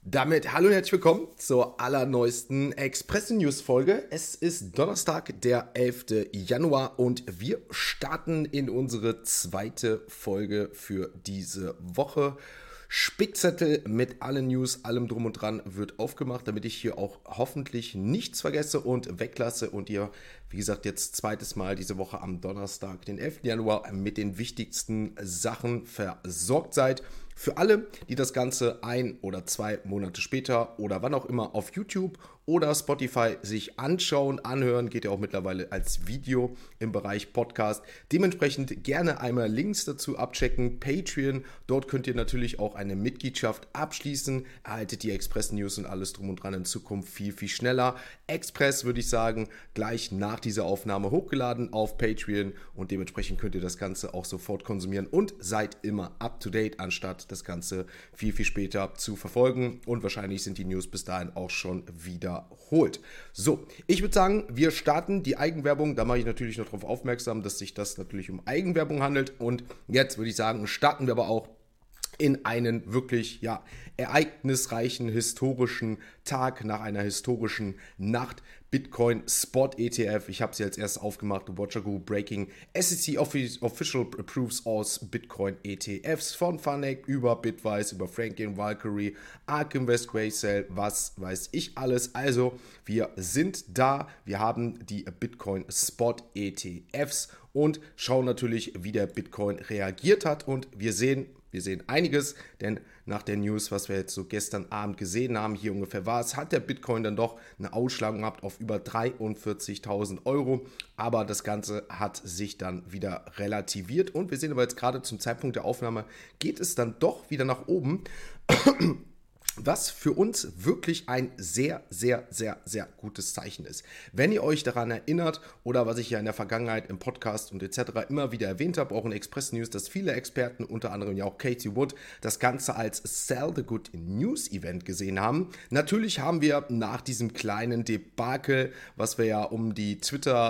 Damit hallo und herzlich willkommen zur allerneuesten Express-News-Folge. Es ist Donnerstag, der 11. Januar und wir starten in unsere zweite Folge für diese Woche. Spickzettel mit allen News, allem drum und dran wird aufgemacht, damit ich hier auch hoffentlich nichts vergesse und weglasse und ihr, wie gesagt, jetzt zweites Mal diese Woche am Donnerstag, den 11. Januar, mit den wichtigsten Sachen versorgt seid. Für alle, die das Ganze 1 oder 2 Monate später oder wann auch immer auf YouTube oder Spotify sich anschauen, anhören, geht ja auch mittlerweile als Video im Bereich Podcast. Dementsprechend gerne einmal Links dazu abchecken. Patreon, dort könnt ihr natürlich auch eine Mitgliedschaft abschließen. Erhaltet die Express News und alles drum und dran in Zukunft viel, viel schneller. Express würde ich sagen, gleich nach dieser Aufnahme hochgeladen auf Patreon und dementsprechend könnt ihr das Ganze auch sofort konsumieren und seid immer up to date, anstatt das Ganze viel, viel später zu verfolgen und wahrscheinlich sind die News bis dahin auch schon wiederholt. So, ich würde sagen, wir starten die Eigenwerbung. Da mache ich natürlich noch darauf aufmerksam, dass sich das natürlich um Eigenwerbung handelt und jetzt würde ich sagen, starten wir aber auch in einen wirklich ereignisreichen historischen Tag nach einer historischen Nacht. Bitcoin Spot ETF, ich habe es jetzt erst aufgemacht, Watcher Group Breaking, SEC Official Approves aus Bitcoin ETFs von Funec über Bitwise, über Franklin, Valkyrie, ARK Invest, Grayscale, was weiß ich alles. Also wir sind da, wir haben die Bitcoin Spot ETFs und schauen natürlich, wie der Bitcoin reagiert hat und wir sehen einiges, denn nach der News, was wir jetzt so gestern Abend gesehen haben, hier ungefähr war es, hat der Bitcoin dann doch eine Ausschlagung gehabt auf über 43.000 Euro, aber das Ganze hat sich dann wieder relativiert und wir sehen aber jetzt gerade zum Zeitpunkt der Aufnahme, geht es dann doch wieder nach oben. Was für uns wirklich ein sehr, sehr, sehr, sehr gutes Zeichen ist. Wenn ihr euch daran erinnert oder was ich ja in der Vergangenheit im Podcast und etc. immer wieder erwähnt habe, auch in Express News, dass viele Experten, unter anderem ja auch Katie Wood, das Ganze als Sell the Good News Event gesehen haben. Natürlich haben wir nach diesem kleinen Debakel, was wir ja um die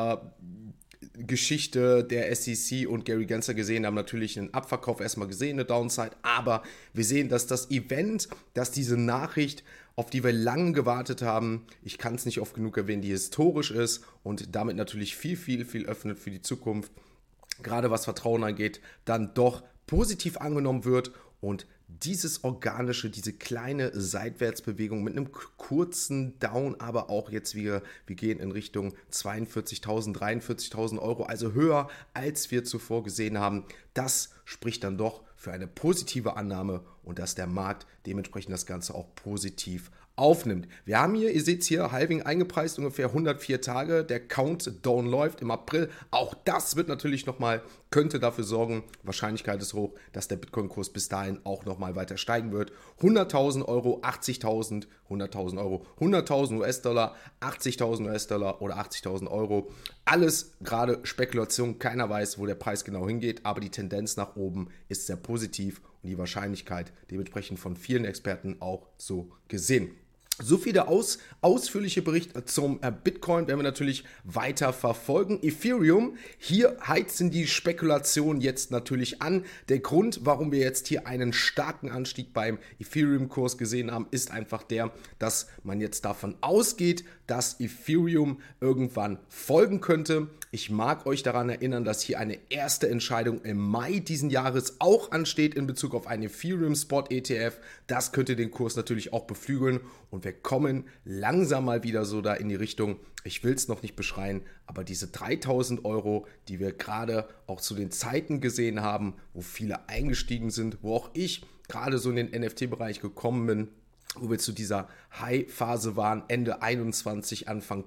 Geschichte der SEC und Gary Gensler gesehen haben, natürlich einen Abverkauf erstmal gesehen, eine Downside, aber wir sehen, dass das Event, dass diese Nachricht, auf die wir lange gewartet haben, ich kann es nicht oft genug erwähnen, die historisch ist und damit natürlich viel, viel, viel öffnet für die Zukunft, gerade was Vertrauen angeht, dann doch positiv angenommen wird und dieses organische, diese kleine Seitwärtsbewegung mit einem kurzen Down, aber auch jetzt wir gehen in Richtung 42.000, 43.000 Euro, also höher als wir zuvor gesehen haben. Das spricht dann doch für eine positive Annahme und dass der Markt dementsprechend das Ganze auch positiv aufnimmt. Wir haben hier, ihr seht es hier, Halving eingepreist, ungefähr 104 Tage. Der Countdown läuft im April. Auch das wird natürlich nochmal, könnte dafür sorgen, Wahrscheinlichkeit ist hoch, dass der Bitcoin-Kurs bis dahin auch nochmal weiter steigen wird. 100.000 Euro, 80.000, 100.000 Euro, 100.000 US-Dollar, 80.000 US-Dollar oder 80.000 Euro. Alles gerade Spekulation, keiner weiß, wo der Preis genau hingeht, aber die Tendenz nach oben ist sehr positiv und die Wahrscheinlichkeit dementsprechend von vielen Experten auch so gesehen. So viel der ausführliche Bericht zum Bitcoin werden wir natürlich weiter verfolgen. Ethereum, hier heizen die Spekulationen jetzt natürlich an. Der Grund, warum wir jetzt hier einen starken Anstieg beim Ethereum-Kurs gesehen haben, ist einfach der, dass man jetzt davon ausgeht, dass Ethereum irgendwann folgen könnte. Ich mag euch daran erinnern, dass hier eine erste Entscheidung im Mai diesen Jahres auch ansteht in Bezug auf einen Ethereum Spot ETF. Das könnte den Kurs natürlich auch beflügeln und wir kommen langsam mal wieder so da in die Richtung, ich will es noch nicht beschreien, aber diese 3.000 Euro, die wir gerade auch zu den Zeiten gesehen haben, wo viele eingestiegen sind, wo auch ich gerade so in den NFT-Bereich gekommen bin, wo wir zu dieser High-Phase waren, Ende 21, Anfang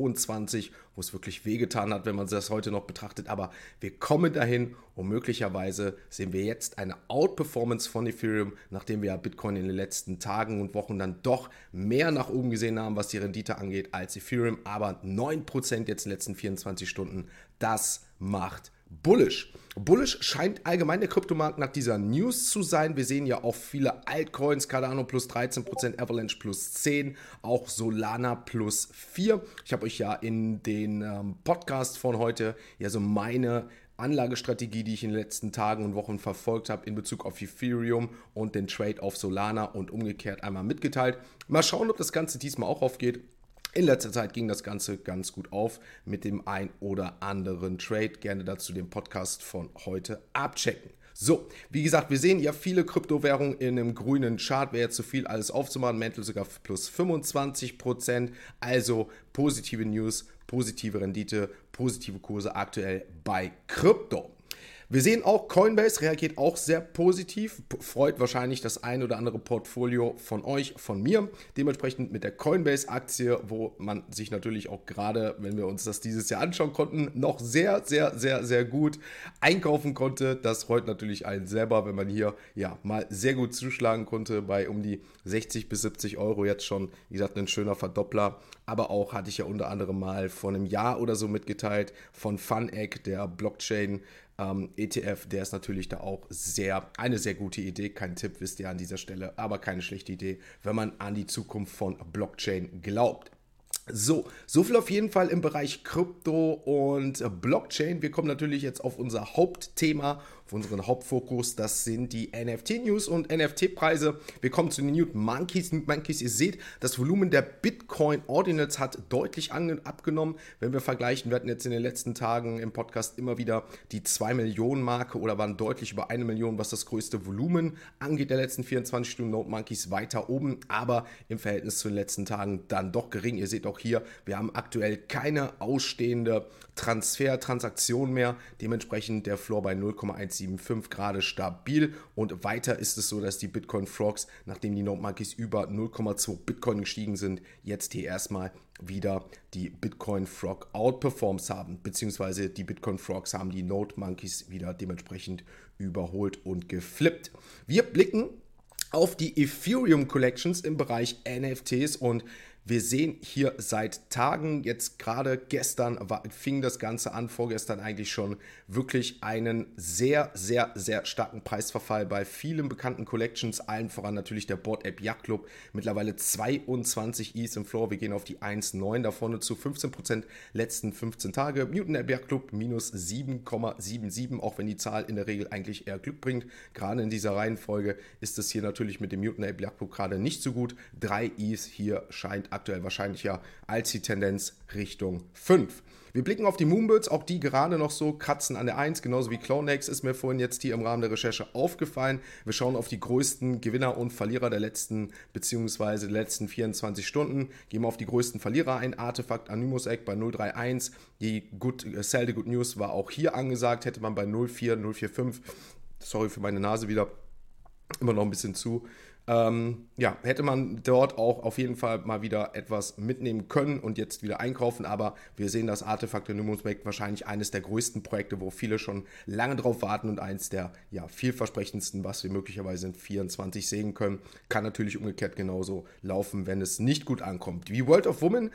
22, wo es wirklich wehgetan hat, wenn man das heute noch betrachtet. Aber wir kommen dahin und möglicherweise sehen wir jetzt eine Outperformance von Ethereum, nachdem wir ja Bitcoin in den letzten Tagen und Wochen dann doch mehr nach oben gesehen haben, was die Rendite angeht, als Ethereum. Aber 9% jetzt in den letzten 24 Stunden, das macht bullish. Bullish scheint allgemein der Kryptomarkt nach dieser News zu sein. Wir sehen ja auch viele Altcoins, Cardano plus 13%, Avalanche plus 10%, auch Solana plus 4%. Ich habe euch ja in den Podcast von heute ja so meine Anlagestrategie, die ich in den letzten Tagen und Wochen verfolgt habe in Bezug auf Ethereum und den Trade auf Solana und umgekehrt einmal mitgeteilt. Mal schauen, ob das Ganze diesmal auch aufgeht. In letzter Zeit ging das Ganze ganz gut auf mit dem ein oder anderen Trade. Gerne dazu den Podcast von heute abchecken. So, wie gesagt, wir sehen ja viele Kryptowährungen in einem grünen Chart. Wäre jetzt zu viel, alles aufzumachen. Mantle sogar plus 25%. Also positive News, positive Rendite, positive Kurse aktuell bei Krypto. Wir sehen auch, Coinbase reagiert auch sehr positiv, freut wahrscheinlich das ein oder andere Portfolio von euch, von mir. Dementsprechend mit der Coinbase-Aktie, wo man sich natürlich auch gerade, wenn wir uns das dieses Jahr anschauen konnten, noch sehr, sehr, sehr, sehr gut einkaufen konnte. Das freut natürlich einen selber, wenn man hier ja mal sehr gut zuschlagen konnte bei um die 60 bis 70 Euro jetzt schon. Wie gesagt, ein schöner Verdoppler. Aber auch hatte ich ja unter anderem mal vor einem Jahr oder so mitgeteilt von FunEgg, der Blockchain ETF, der ist natürlich da auch eine sehr gute Idee. Kein Tipp, wisst ihr an dieser Stelle, aber keine schlechte Idee, wenn man an die Zukunft von Blockchain glaubt. So viel auf jeden Fall im Bereich Krypto und Blockchain. Wir kommen natürlich jetzt auf unser Hauptthema, auf unseren Hauptfokus. Das sind die NFT-News und NFT-Preise. Wir kommen zu den Newt Monkeys. Ihr seht, das Volumen der Bitcoin Ordinals hat deutlich abgenommen. Wenn wir vergleichen, wir hatten jetzt in den letzten Tagen im Podcast immer wieder die 2 Millionen Marke oder waren deutlich über 1 Million, was das größte Volumen angeht der letzten 24 Stunden. Newt Monkeys weiter oben, aber im Verhältnis zu den letzten Tagen dann doch gering. Ihr seht auch hier, wir haben aktuell keine ausstehende Transaktion mehr. Dementsprechend der Floor bei 0,175 gerade stabil. Und weiter ist es so, dass die Bitcoin Frogs, nachdem die Newt Monkeys über 0,2 Bitcoin gestiegen sind, jetzt hier erstmal wieder die Bitcoin Frog Outperforms haben, beziehungsweise die Bitcoin Frogs haben die Newt Monkeys wieder dementsprechend überholt und geflippt. Wir blicken auf die Ethereum Collections im Bereich NFTs und wir sehen hier seit Tagen, jetzt gerade gestern fing das Ganze an, vorgestern eigentlich schon, wirklich einen sehr, sehr, sehr starken Preisverfall bei vielen bekannten Collections, allen voran natürlich der Bored Ape Yacht Club, mittlerweile 22 ETH im Floor, wir gehen auf die 1,9 da vorne zu 15% letzten 15 Tage, Mutant Ape Yacht Club minus 7,77, auch wenn die Zahl in der Regel eigentlich eher Glück bringt, gerade in dieser Reihenfolge ist es hier natürlich mit dem Mutant Ape Yacht Club gerade nicht so gut, 3 ETH hier scheint aktuell wahrscheinlich ja als die Tendenz Richtung 5. Wir blicken auf die Moonbirds, auch die gerade noch so kratzen an der 1, genauso wie Clonex ist mir vorhin jetzt hier im Rahmen der Recherche aufgefallen. Wir schauen auf die größten Gewinner und Verlierer der letzten bzw. der letzten 24 Stunden. Gehen wir auf die größten Verlierer ein. Artefakt Anonymous Egg bei 031. Die Sell the Good News war auch hier angesagt, hätte man bei 04, 045. Sorry für meine Nase wieder. Immer noch ein bisschen zu. Hätte man dort auch auf jeden Fall mal wieder etwas mitnehmen können und jetzt wieder einkaufen, aber wir sehen, das Artefakt Anonymous Make wahrscheinlich eines der größten Projekte, wo viele schon lange drauf warten und eins der vielversprechendsten, was wir möglicherweise in 24 sehen können. Kann natürlich umgekehrt genauso laufen, wenn es nicht gut ankommt. Wie World of Women,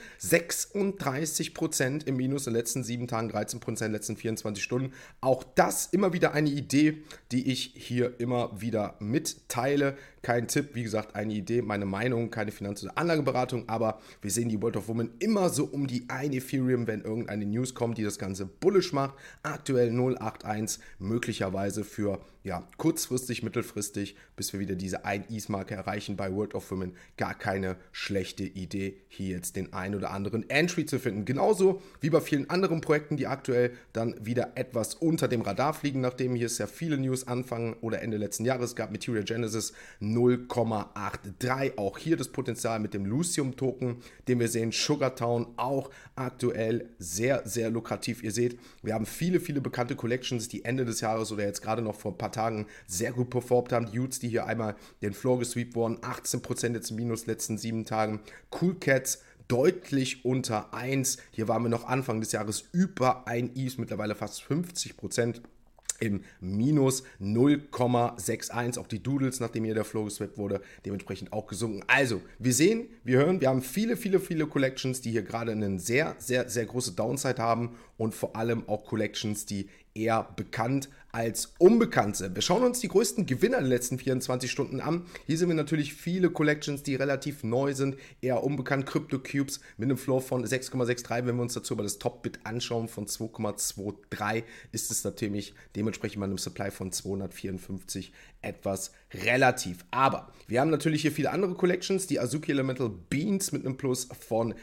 36% im Minus in den letzten 7 Tagen, 13% in den letzten 24 Stunden. Auch das immer wieder eine Idee, die ich hier immer wieder mitteile. Kein Tipp, wie gesagt, eine Idee, meine Meinung, keine Finanz- oder Anlageberatung, aber wir sehen die World of Women immer so um die 1 Ethereum, wenn irgendeine News kommt, die das Ganze bullish macht. Aktuell 0,81, möglicherweise für kurzfristig, mittelfristig, bis wir wieder diese 1 ETH-Marke erreichen bei World of Women, gar keine schlechte Idee, hier jetzt den ein oder anderen Entry zu finden. Genauso wie bei vielen anderen Projekten, die aktuell dann wieder etwas unter dem Radar fliegen, nachdem hier es ja viele News Anfang oder Ende letzten Jahres gab. Material Genesis 0,83, auch hier das Potenzial mit dem Lucium-Token, den wir sehen. Sugartown auch aktuell sehr, sehr lukrativ. Ihr seht, wir haben viele, viele bekannte Collections, die Ende des Jahres oder jetzt gerade noch vor ein paar Tagen sehr gut performt haben. Die Utes, die hier einmal den Floor gesweept wurden, 18% jetzt im Minus letzten 7 Tagen. Cool Cats deutlich unter 1. Hier waren wir noch Anfang des Jahres über 1 ETH, mittlerweile fast 50%. Im Minus 0,61. Auch die Doodles, nachdem hier der Flow geswappt wurde, dementsprechend auch gesunken. Also, wir sehen, wir hören, wir haben viele, viele, viele Collections, die hier gerade einen sehr, sehr, sehr große Downside haben und vor allem auch Collections, die eher bekannt, als Unbekannte. Wir schauen uns die größten Gewinner der letzten 24 Stunden an. Hier sehen wir natürlich viele Collections, die relativ neu sind, eher unbekannt. CryptoCubes mit einem Floor von 6,63. Wenn wir uns dazu aber das Top-Bit anschauen von 2,23, ist es natürlich dementsprechend bei einem Supply von 254 etwas relativ. Aber wir haben natürlich hier viele andere Collections. Die Azuki Elemental Beans mit einem Plus von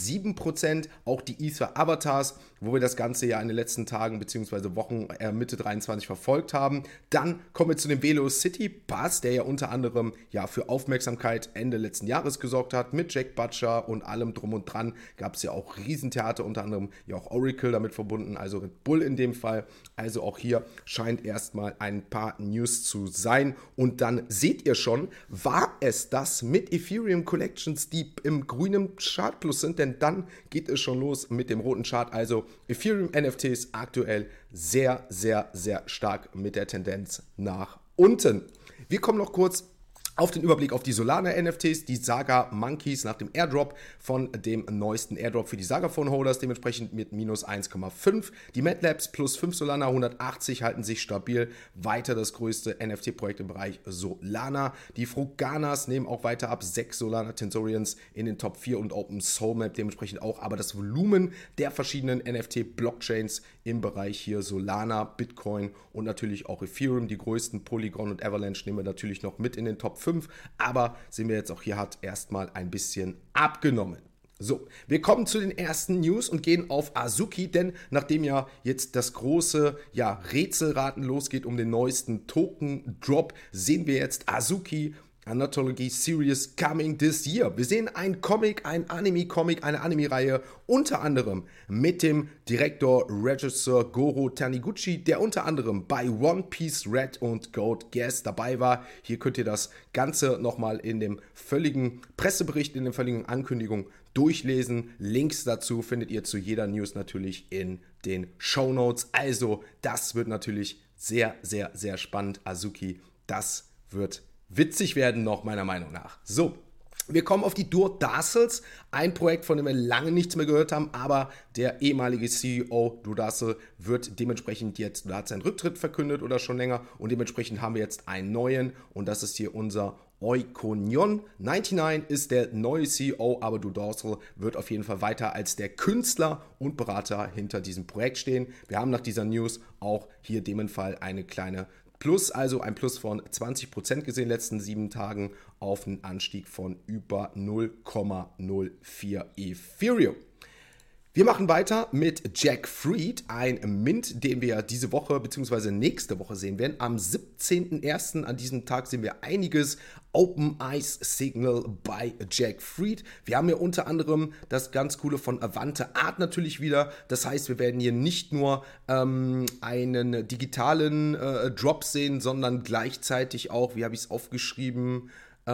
7%. Auch die Ether Avatars, wo wir das Ganze ja in den letzten Tagen bzw. Wochen Mitte 23 verfolgt haben. Dann kommen wir zu dem Velocity Pass, der ja unter anderem für Aufmerksamkeit Ende letzten Jahres gesorgt hat. Mit Jack Butcher und allem drum und dran gab es ja auch Riesentheater, unter anderem ja auch Oracle damit verbunden, also Red Bull in dem Fall. Also auch hier scheint erstmal ein paar News zu sein. Und dann seht ihr schon, war es das mit Ethereum Collections, die im grünen Chart plus sind, denn dann geht es schon los mit dem roten Chart. Also Ethereum NFTs aktuell sehr, sehr, sehr stark mit der Tendenz nach unten. Wir kommen noch kurz auf den Überblick auf die Solana-NFTs, die Saga Monkeys nach dem Airdrop von dem neuesten Airdrop für die Saga Phone Holders, dementsprechend mit minus 1,5. Die MATLabs plus 5 Solana, 180 halten sich stabil. Weiter das größte NFT-Projekt im Bereich Solana. Die Fruganas nehmen auch weiter ab, 6 Solana Tensorians in den Top 4 und Open Soul Map dementsprechend auch. Aber das Volumen der verschiedenen NFT-Blockchains im Bereich hier Solana, Bitcoin und natürlich auch Ethereum, die größten Polygon und Avalanche nehmen wir natürlich noch mit in den Top 5, aber sehen wir jetzt auch hier hat erstmal ein bisschen abgenommen. So, wir kommen zu den ersten News und gehen auf Azuki, denn nachdem ja jetzt das große Rätselraten losgeht um den neuesten Token-Drop, sehen wir jetzt Azuki Anthology Series coming this year. Wir sehen einen Comic, ein Anime-Comic, eine Anime-Reihe, unter anderem mit dem Direktor Regisseur Goro Taniguchi, der unter anderem bei One Piece Red und Gold Guest dabei war. Hier könnt ihr das Ganze nochmal in dem völligen Pressebericht, in der völligen Ankündigung durchlesen. Links dazu findet ihr zu jeder News natürlich in den Shownotes. Also, das wird natürlich sehr, sehr, sehr spannend. Azuki, das wird witzig werden noch, meiner Meinung nach. So, wir kommen auf die Dur Dassels, ein Projekt, von dem wir lange nichts mehr gehört haben, aber der ehemalige CEO Dur Dassel wird dementsprechend jetzt, da hat seinen Rücktritt verkündet oder schon länger und dementsprechend haben wir jetzt einen neuen und das ist hier unser Oikonion. 99 ist der neue CEO, aber Dur Dassel wird auf jeden Fall weiter als der Künstler und Berater hinter diesem Projekt stehen. Wir haben nach dieser News auch hier in dem Fall eine kleine Plus, also ein Plus von 20% gesehen in den letzten 7 Tagen auf einen Anstieg von über 0,04 Ethereum. Wir machen weiter mit Jack Fried, ein Mint, den wir diese Woche bzw. nächste Woche sehen werden. Am 17.01. an diesem Tag sehen wir einiges Open Eyes Signal bei Jack Fried. Wir haben hier unter anderem das ganz coole von Avante Art natürlich wieder. Das heißt, wir werden hier nicht nur einen digitalen Drop sehen, sondern gleichzeitig auch, wie habe ich es aufgeschrieben,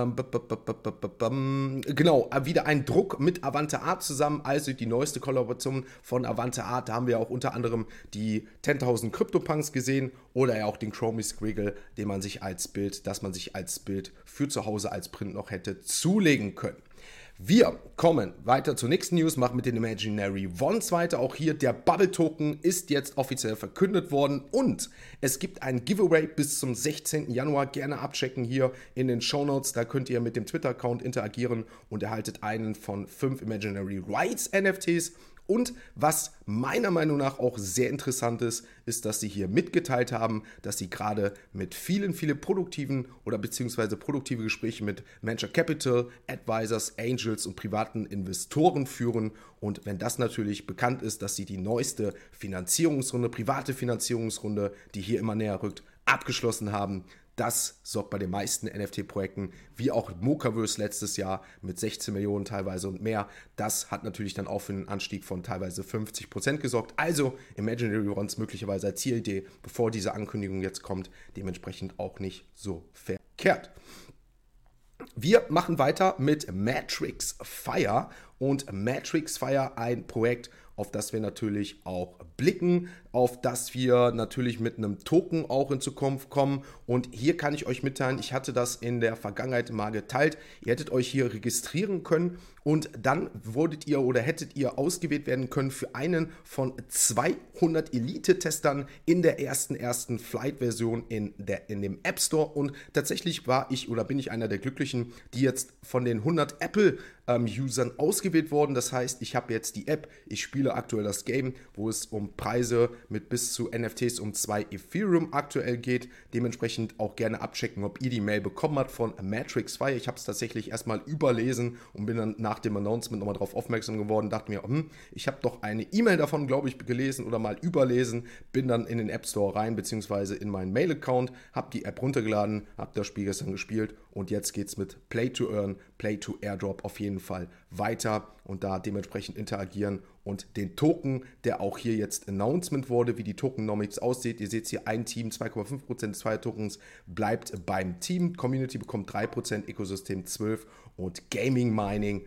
genau, wieder ein Druck mit Avante Art zusammen, also die neueste Kollaboration von Avante Art. Da haben wir auch unter anderem die 10.000 CryptoPunks gesehen oder ja auch den Chromie Squiggle, das man sich als Bild für zu Hause als Print noch hätte zulegen können. Wir kommen weiter zur nächsten News, machen mit den Imaginary Ones weiter. Auch hier der Bubble Token ist jetzt offiziell verkündet worden und es gibt ein Giveaway bis zum 16. Januar. Gerne abchecken hier in den Shownotes. Da könnt ihr mit dem Twitter-Account interagieren und erhaltet einen von 5 Imaginary Rights NFTs. Und was meiner Meinung nach auch sehr interessant ist, ist, dass sie hier mitgeteilt haben, dass sie gerade mit vielen produktiven oder beziehungsweise produktive Gespräche mit Venture Capital, Advisors, Angels und privaten Investoren führen. Und wenn das natürlich bekannt ist, dass sie die neueste Finanzierungsrunde, private Finanzierungsrunde, die hier immer näher rückt, abgeschlossen haben, das sorgt bei den meisten NFT-Projekten, wie auch Mocaverse letztes Jahr mit 16 Millionen teilweise und mehr, das hat natürlich dann auch für einen Anstieg von teilweise 50% gesorgt. Also Imaginary Ones möglicherweise als Zielidee, bevor diese Ankündigung jetzt kommt, dementsprechend auch nicht so verkehrt. Wir machen weiter mit Matrix Fire und Matrix Fire, ein Projekt, auf das wir natürlich auch blicken, auf das wir natürlich mit einem Token auch in Zukunft kommen. Und hier kann ich euch mitteilen, ich hatte das in der Vergangenheit mal geteilt. Ihr hättet euch hier registrieren können und dann hättet ihr ausgewählt werden können für einen von 200 Elite-Testern in der ersten Flight-Version in dem App Store. Und tatsächlich bin ich einer der Glücklichen, die jetzt von den 100 Apple-Usern ausgewählt wurden. Das heißt, ich habe jetzt die App, ich spiele aktuell das Game, wo es um Preise mit bis zu NFTs um 2 Ethereum aktuell geht. Dementsprechend auch gerne abchecken, ob ihr die Mail bekommen habt von Matrix Fire. Ich habe es tatsächlich erstmal überlesen und bin dann nach dem Announcement nochmal darauf aufmerksam geworden, dachte mir, ich habe doch eine E-Mail davon, glaube ich, gelesen oder mal überlesen, bin dann in den App Store rein, beziehungsweise in meinen Mail-Account, habe die App runtergeladen, habe das Spiel gestern gespielt und jetzt geht es mit Play to Earn, Play to Airdrop auf jeden Fall weiter und da dementsprechend interagieren und den Token, der auch hier jetzt Announcement wurde, wie die Tokenomics aussieht. Ihr seht hier ein Team, 2,5% des Tokens bleibt beim Team. Community bekommt 3%, Ökosystem 12% und Gaming Mining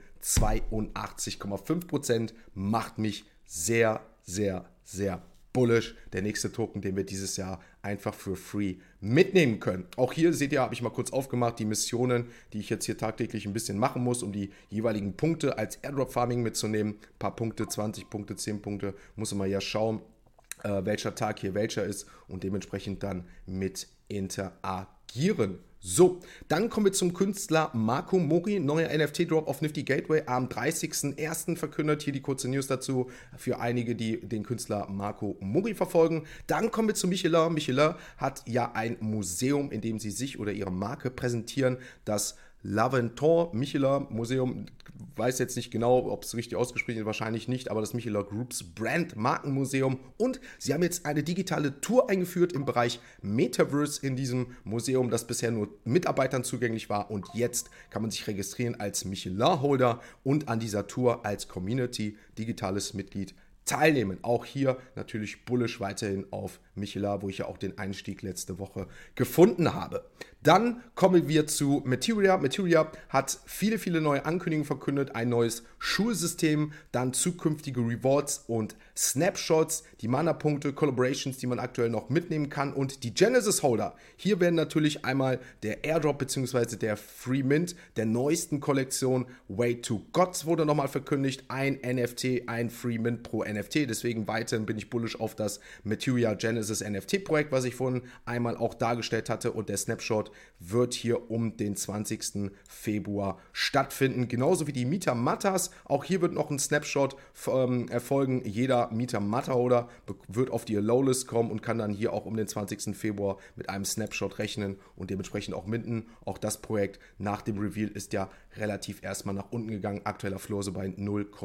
82,5%. Macht mich sehr, sehr, sehr bullish. Der nächste Token, den wir dieses Jahr einfach für free mitnehmen können. Auch hier seht ihr, habe ich mal kurz aufgemacht, die Missionen, die ich jetzt hier tagtäglich ein bisschen machen muss, um die jeweiligen Punkte als Airdrop Farming mitzunehmen. Ein paar Punkte, 20 Punkte, 10 Punkte, muss man ja schauen, welcher Tag hier welcher ist und dementsprechend dann mit interagieren. So, dann kommen wir zum Künstler Marco Mori, neuer NFT-Drop auf Nifty Gateway am 30.01. verkündet. Hier die kurze News dazu für einige, die den Künstler Marco Mori verfolgen. Dann kommen wir zu Michelin. Michelin hat ja ein Museum, in dem sie sich oder ihre Marke präsentieren, das L'Aventure Michelin Museum, weiß jetzt nicht genau, ob es richtig ausgesprochen ist, wahrscheinlich nicht, aber das Michelin Groups Brand Markenmuseum und sie haben jetzt eine digitale Tour eingeführt im Bereich Metaverse in diesem Museum, das bisher nur Mitarbeitern zugänglich war und jetzt kann man sich registrieren als Michelin-Holder und an dieser Tour als Community digitales Mitglied teilnehmen. Auch hier natürlich bullish weiterhin auf Michelin, wo ich ja auch den Einstieg letzte Woche gefunden habe. Dann kommen wir zu Materia. Materia hat viele, viele neue Ankündigungen verkündet, ein neues Schulsystem, dann zukünftige Rewards und Snapshots, die Mana-Punkte, Collaborations, die man aktuell noch mitnehmen kann und die Genesis-Holder. Hier werden natürlich einmal der Airdrop bzw. der Free Mint der neuesten Kollektion Way to Gods wurde nochmal verkündigt. Ein NFT, ein Free Mint pro NFT. Deswegen weiterhin bin ich bullish auf das Materia Genesis NFT-Projekt, was ich vorhin einmal auch dargestellt hatte und der Snapshot wird hier um den 20. Februar stattfinden. Genauso wie die Mita Mattas. Auch hier wird noch ein Snapshot erfolgen. Jeder Mita Matta-Holder wird auf die Allow-List kommen und kann dann hier auch um den 20. Februar mit einem Snapshot rechnen und dementsprechend auch minden. Auch das Projekt nach dem Reveal ist ja relativ erstmal nach unten gegangen. Aktueller Floor so bei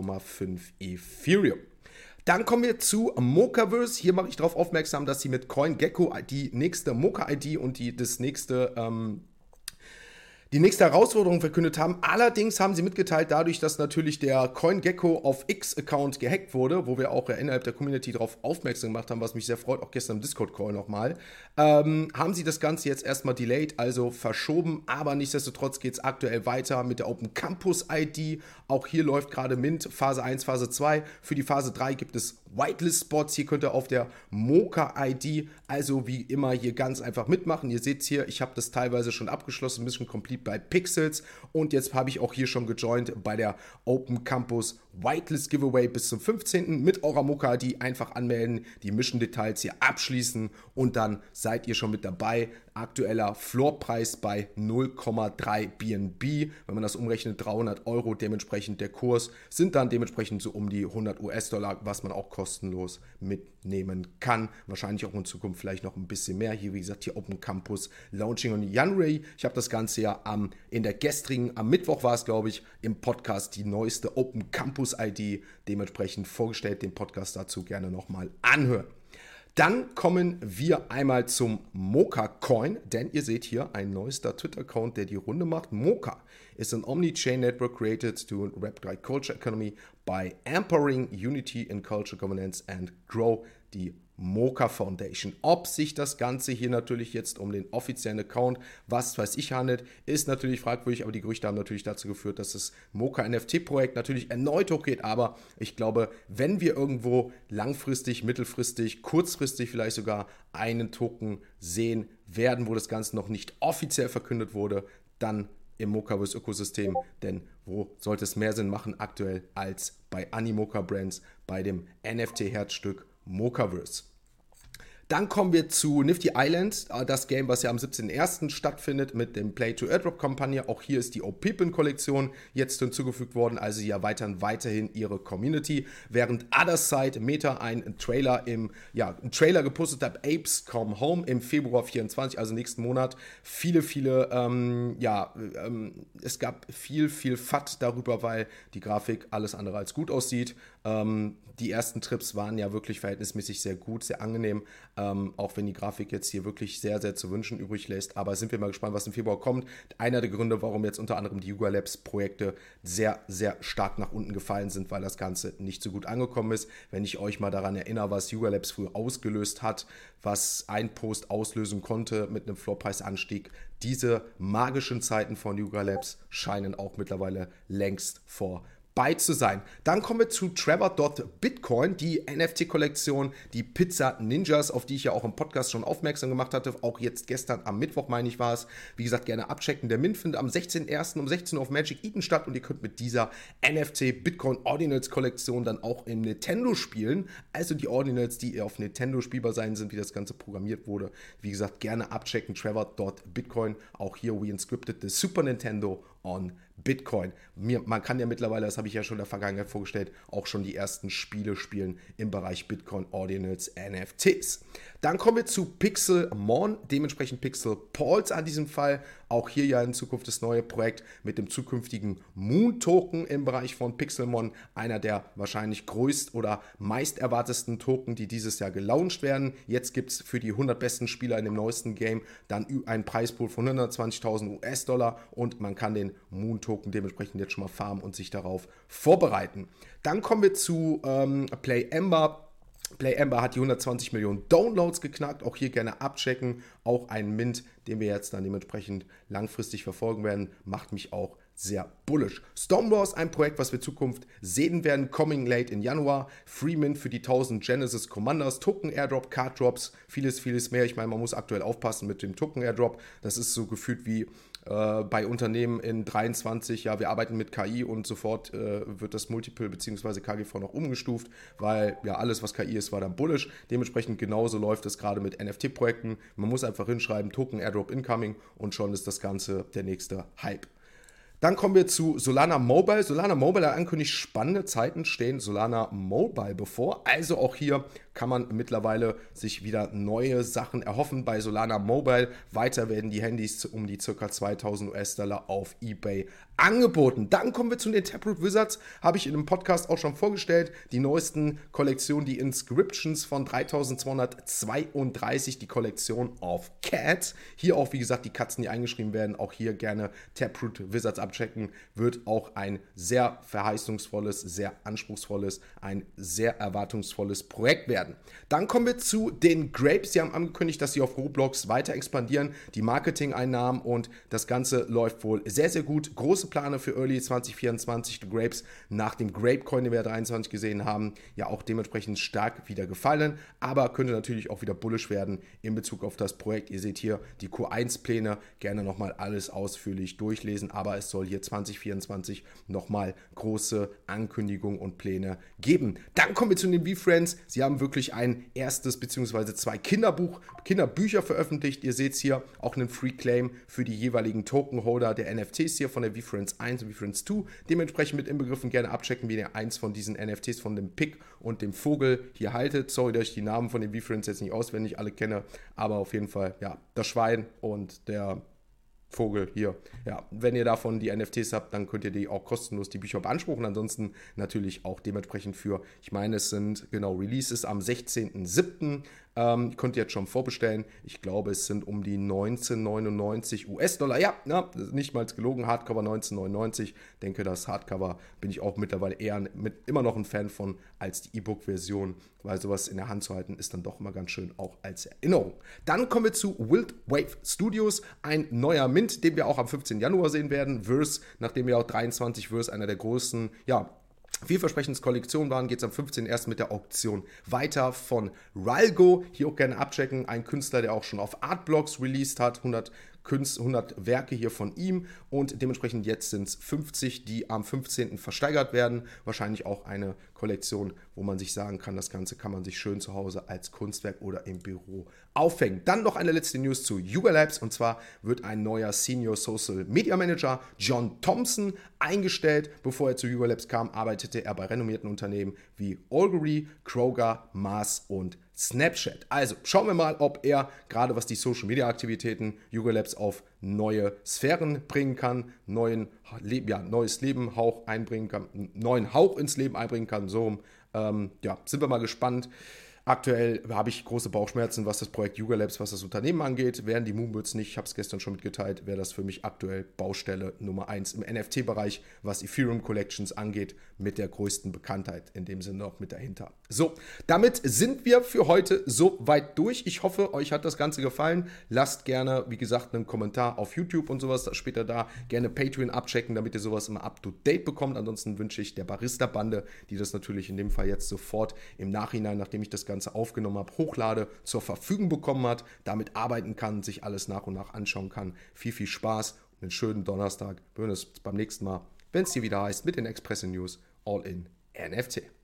0,5 Ethereum. Dann kommen wir zu Mokaverse. Hier mache ich darauf aufmerksam, dass sie mit CoinGecko die nächste Moka-ID und die nächste Herausforderung verkündet haben. Allerdings haben sie mitgeteilt, dadurch, dass natürlich der CoinGecko auf X-Account gehackt wurde, wo wir auch innerhalb der Community darauf aufmerksam gemacht haben, was mich sehr freut, auch gestern im Discord-Call nochmal, haben sie das Ganze jetzt erstmal delayed, also verschoben, aber nichtsdestotrotz geht es aktuell weiter mit der Open Campus ID. Auch hier läuft gerade Mint, Phase 1, Phase 2. Für die Phase 3 gibt es Whitelist-Spots. Hier könnt ihr auf der Moka-ID, also wie immer, hier ganz einfach mitmachen. Ihr seht hier, ich habe das teilweise schon abgeschlossen, Mission Complete bei Pixels und jetzt habe ich auch hier schon gejoint bei der Open Campus Whitelist Giveaway bis zum 15. mit eurer Moka-ID einfach anmelden, die Mission-Details hier abschließen und dann seid ihr schon mit dabei. Aktueller Floorpreis bei 0,3 BNB, wenn man das umrechnet, 300 Euro, dementsprechend der Kurs sind dann dementsprechend so um die 100 US-Dollar, was man auch kostenlos mitnehmen kann. Wahrscheinlich auch in Zukunft vielleicht noch ein bisschen mehr. Hier, wie gesagt, hier Open Campus Launching on January. Ich habe das Ganze ja am Mittwoch war es, glaube ich, im Podcast die neueste Open Campus ID dementsprechend vorgestellt. Den Podcast dazu gerne nochmal anhören. Dann kommen wir einmal zum Moka Coin, denn ihr seht hier ein neuester Twitter-Account, der die Runde macht. Moka is an omni-chain network created to replicate culture economy by empowering unity in culture governance and grow the Mocha Foundation. Ob sich das Ganze hier natürlich jetzt um den offiziellen Account, was weiß ich, handelt, ist natürlich fragwürdig, aber die Gerüchte haben natürlich dazu geführt, dass das Mocha NFT-Projekt natürlich erneut hochgeht, aber ich glaube, wenn wir irgendwo langfristig, mittelfristig, kurzfristig vielleicht sogar einen Token sehen werden, wo das Ganze noch nicht offiziell verkündet wurde, dann im Mochaverse-Ökosystem, denn wo sollte es mehr Sinn machen aktuell als bei Animoca Brands, bei dem NFT-Herzstück Mochaverse. Dann kommen wir zu Nifty Island, das Game, was ja am 17.01. stattfindet mit dem Play-to-Airdrop-Kampagne. Auch hier ist die OPPN-Kollektion jetzt hinzugefügt worden, also sie erweitern weiterhin ihre Community. Während Other Side Meta einen Trailer gepostet hat, Apes Come Home im Februar 24, also nächsten Monat. Es gab viel FAT darüber, weil die Grafik alles andere als gut aussieht. Die ersten Trips waren ja wirklich verhältnismäßig sehr gut, sehr angenehm, auch wenn die Grafik jetzt hier wirklich sehr, sehr zu wünschen übrig lässt. Aber sind wir mal gespannt, was im Februar kommt. Einer der Gründe, warum jetzt unter anderem die Yuga Labs Projekte sehr, sehr stark nach unten gefallen sind, weil das Ganze nicht so gut angekommen ist. Wenn ich euch mal daran erinnere, was Yuga Labs früher ausgelöst hat, was ein Post auslösen konnte mit einem Floorpreisanstieg, diese magischen Zeiten von Yuga Labs scheinen auch mittlerweile längst vorbei zu sein. Dann kommen wir zu Trevor.Bitcoin, die NFT-Kollektion, die Pizza Ninjas, auf die ich ja auch im Podcast schon aufmerksam gemacht hatte. Auch jetzt gestern am Mittwoch, meine ich, war es. Wie gesagt, gerne abchecken. Der Mint findet am 16.01. um 16 Uhr auf Magic Eden statt und ihr könnt mit dieser NFT-Bitcoin Ordinals-Kollektion dann auch im Nintendo spielen. Also die Ordinals, die auf Nintendo spielbar sein sind, wie das Ganze programmiert wurde. Wie gesagt, gerne abchecken. Trevor.Bitcoin, auch hier We Inscripted the Super Nintendo on Bitcoin. Man kann ja mittlerweile, das habe ich ja schon in der Vergangenheit vorgestellt, auch schon die ersten Spiele spielen im Bereich Bitcoin Ordinals NFTs. Dann kommen wir zu Pixelmon, dementsprechend Pixel Pulse an diesem Fall. Auch hier ja in Zukunft das neue Projekt mit dem zukünftigen Moon Token im Bereich von Pixelmon. Einer der wahrscheinlich größt oder meist erwartesten Token, die dieses Jahr gelauncht werden. Jetzt gibt es für die 100 besten Spieler in dem neuesten Game dann einen Preispool von 120.000 US-Dollar und man kann den Moon Token dementsprechend jetzt schon mal farmen und sich darauf vorbereiten. Dann kommen wir zu Play Ember. Play Ember hat die 120 Millionen Downloads geknackt. Auch hier gerne abchecken. Auch ein Mint, den wir jetzt dann dementsprechend langfristig verfolgen werden, macht mich auch sehr bullish. Stormwars, ein Projekt, was wir in Zukunft sehen werden, coming late in Januar. Free Mint für die 1000 Genesis Commanders, Token Airdrop, Card Drops, vieles mehr. Ich meine, man muss aktuell aufpassen mit dem Token Airdrop. Das ist so gefühlt wie bei Unternehmen in 23, ja, wir arbeiten mit KI und sofort wird das Multiple bzw. KGV noch umgestuft, weil ja alles, was KI ist, war dann bullish. Dementsprechend genauso läuft es gerade mit NFT-Projekten. Man muss einfach hinschreiben, Token Airdrop Incoming und schon ist das Ganze der nächste Hype. Dann kommen wir zu Solana Mobile. Solana Mobile hat angekündigt, spannende Zeiten stehen Solana Mobile bevor. Also auch hier kann man mittlerweile sich wieder neue Sachen erhoffen bei Solana Mobile. Weiter werden die Handys um die ca. 2000 US-Dollar auf eBay angeboten. Dann kommen wir zu den Taproot Wizards. Habe ich in einem Podcast auch schon vorgestellt. Die neuesten Kollektionen, die Inscriptions von 3232, die Kollektion of Cats. Hier auch, wie gesagt, die Katzen, die eingeschrieben werden. Auch hier gerne Taproot Wizards abchecken. Wird auch ein sehr verheißungsvolles, sehr anspruchsvolles, ein sehr erwartungsvolles Projekt werden. Dann kommen wir zu den Grapes. Sie haben angekündigt, dass sie auf Roblox weiter expandieren, die Marketing-Einnahmen und das Ganze läuft wohl sehr, sehr gut. Große Pläne für Early 2024. Die Grapes nach dem Grapecoin, den wir 23 gesehen haben, ja auch dementsprechend stark wieder gefallen, aber könnte natürlich auch wieder bullish werden in Bezug auf das Projekt. Ihr seht hier die Q1-Pläne, gerne nochmal alles ausführlich durchlesen, aber es soll hier 2024 nochmal große Ankündigungen und Pläne geben. Dann kommen wir zu den VeeFriends. Sie haben wirklich ein erstes bzw. zwei Kinderbücher veröffentlicht. Ihr seht hier auch einen Free Claim für die jeweiligen Tokenholder der NFTs hier von der VeeFriends 1 und VeeFriends 2. Dementsprechend mit inbegriffen gerne abchecken, wie ihr eins von diesen NFTs von dem Pig und dem Vogel hier haltet. Sorry, dass ich die Namen von den VeeFriends jetzt nicht auswendig alle kenne, aber auf jeden Fall, ja, das Schwein und der Vogel hier. Ja, wenn ihr davon die NFTs habt, dann könnt ihr die auch kostenlos die Bücher beanspruchen. Ansonsten natürlich auch dementsprechend für, ich meine, es sind genau Releases am 16.07. Könnt ihr jetzt schon vorbestellen. Ich glaube, es sind um die 19,99 US-Dollar. Ja, nicht mal gelogen, Hardcover 19,99. Denke, das Hardcover bin ich auch mittlerweile eher immer noch ein Fan von als die E-Book-Version, weil sowas in der Hand zu halten ist dann doch immer ganz schön, auch als Erinnerung. Dann kommen wir zu Wild Wave Studios, ein neuer Mint, den wir auch am 15. Januar sehen werden. Verse, nachdem wir auch 23 Verse einer der größten, vielversprechendes Kollektion waren, geht es am 15. erst mit der Auktion weiter von Ralgo. Hier auch gerne abchecken. Ein Künstler, der auch schon auf Artblocks released hat. 100 Werke hier von ihm und dementsprechend jetzt sind es 50, die am 15. versteigert werden. Wahrscheinlich auch eine Kollektion, wo man sich sagen kann, das Ganze kann man sich schön zu Hause als Kunstwerk oder im Büro aufhängen. Dann noch eine letzte News zu Yuga Labs und zwar wird ein neuer Senior Social Media Manager, John Thompson, eingestellt. Bevor er zu Yuga Labs kam, arbeitete er bei renommierten Unternehmen wie Algory, Kroger, Mars und Snapchat. Also schauen wir mal, ob er gerade was die Social Media Aktivitäten Yuga Labs auf neue Sphären bringen kann, neues Leben, Hauch einbringen kann, neuen Hauch ins Leben einbringen kann. So, sind wir mal gespannt. Aktuell habe ich große Bauchschmerzen, was das Projekt Yuga Labs, was das Unternehmen angeht. Wären die Moonbirds nicht, ich habe es gestern schon mitgeteilt, wäre das für mich aktuell Baustelle Nummer 1 im NFT-Bereich, was Ethereum Collections angeht, mit der größten Bekanntheit, in dem Sinne auch mit dahinter. So, damit sind wir für heute so weit durch. Ich hoffe, euch hat das Ganze gefallen. Lasst gerne, wie gesagt, einen Kommentar auf YouTube und sowas später da. Gerne Patreon abchecken, damit ihr sowas immer up-to-date bekommt. Ansonsten wünsche ich der Barista-Bande, die das natürlich in dem Fall jetzt sofort im Nachhinein, nachdem ich das Ganze aufgenommen habe, hochlade, zur Verfügung bekommen hat, damit arbeiten kann, sich alles nach und nach anschauen kann. Viel, viel Spaß und einen schönen Donnerstag. Wir hören uns beim nächsten Mal, wenn es hier wieder heißt, mit den Express News All in NFT.